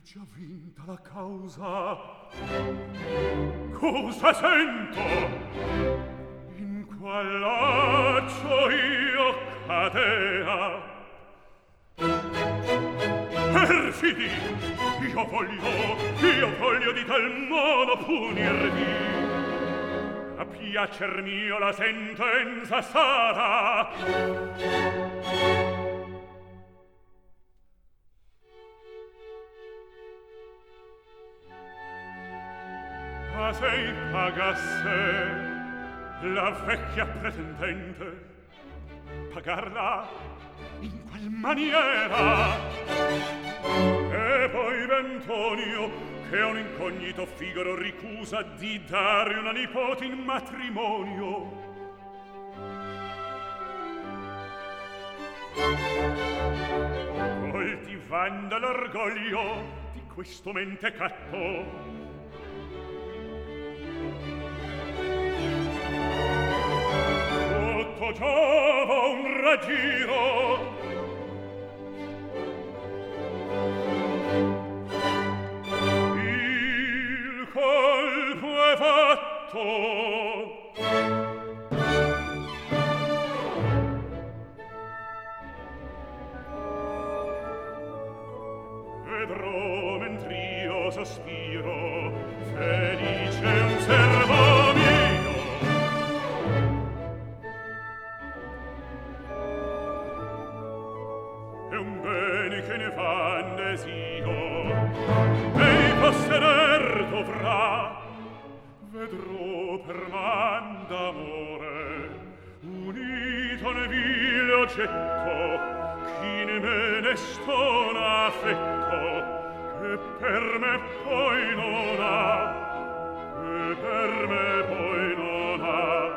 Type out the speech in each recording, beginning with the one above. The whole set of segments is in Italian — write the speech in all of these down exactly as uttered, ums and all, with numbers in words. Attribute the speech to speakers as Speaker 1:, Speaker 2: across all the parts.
Speaker 1: già vinta la causa. Cosa sento? In qual laccio io cadea? Perfidi! Io voglio, io voglio di tal modo punirvi. A piacer mio la sentenza sarà. Ma se pagasse la vecchia pretendente, pagarla in qual maniera? E poi Bentonio, che un incognito Figaro ricusa di dare una nipote in matrimonio. Coltivando l'orgoglio di questo mentecatto, tutto giova un raggiro. Il colpo è fatto. Vedrò mentr'io sospiro, felice un servo mio. È un bene che ne fan desio, e possedere dovrà. Vedrò per man d'amore unito nel vil oggetto, chi ne me ne stona affetto, che per me poi non ha, che per me poi non ha.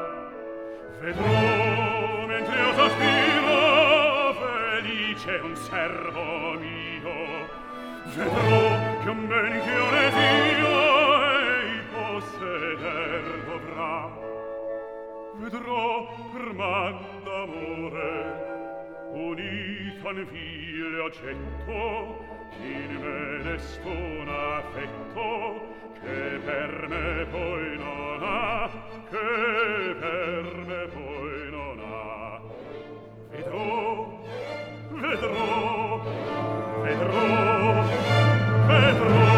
Speaker 1: Vedrò mentre io sospiro, felice un servo mio. Vedrò che un ben che io ne dio ei posseder dovrà. Vedrò per man d'amore unito al vile oggetto, chi me ne stona affetto, che per me poi non ha, che per me poi non ha. Vedrò, vedrò, vedrò, vedrò.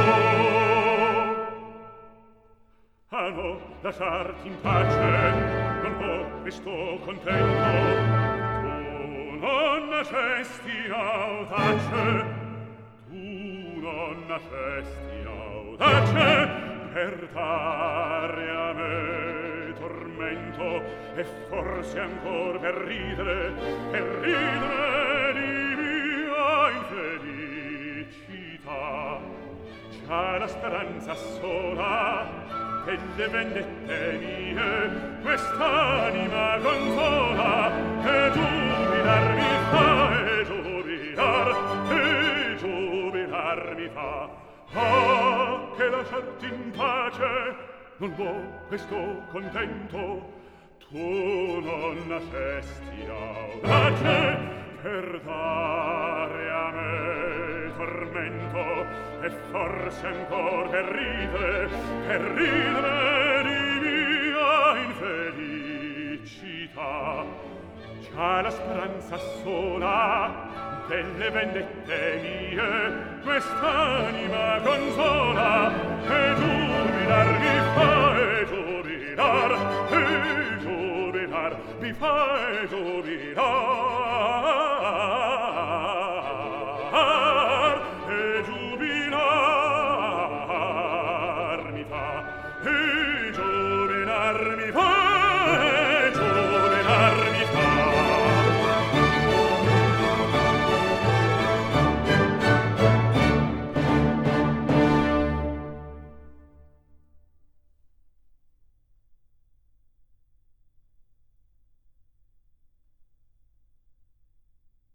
Speaker 1: Ah no, lasciarti in pace, non può questo contento. Non nascesti audace, tu non nascesti audace per dare a me tormento, e forse ancor per ridere, per ridere di mia infelicità. Già la speranza sola delle vendette mie quest'anima consola, e giubilar mi fa, e giubilar, e giubilar mi fa. Ah, che lasciarti in pace non può questo contento. Tu non nascesti audace per dare a me tormento, e forse ancor per ridere, per ridere di mia infelicità. Già la speranza sola delle vendette mie quest'anima consola, e giubilar mi fa, e giubilar, e giubilar mi fa, e giubilar.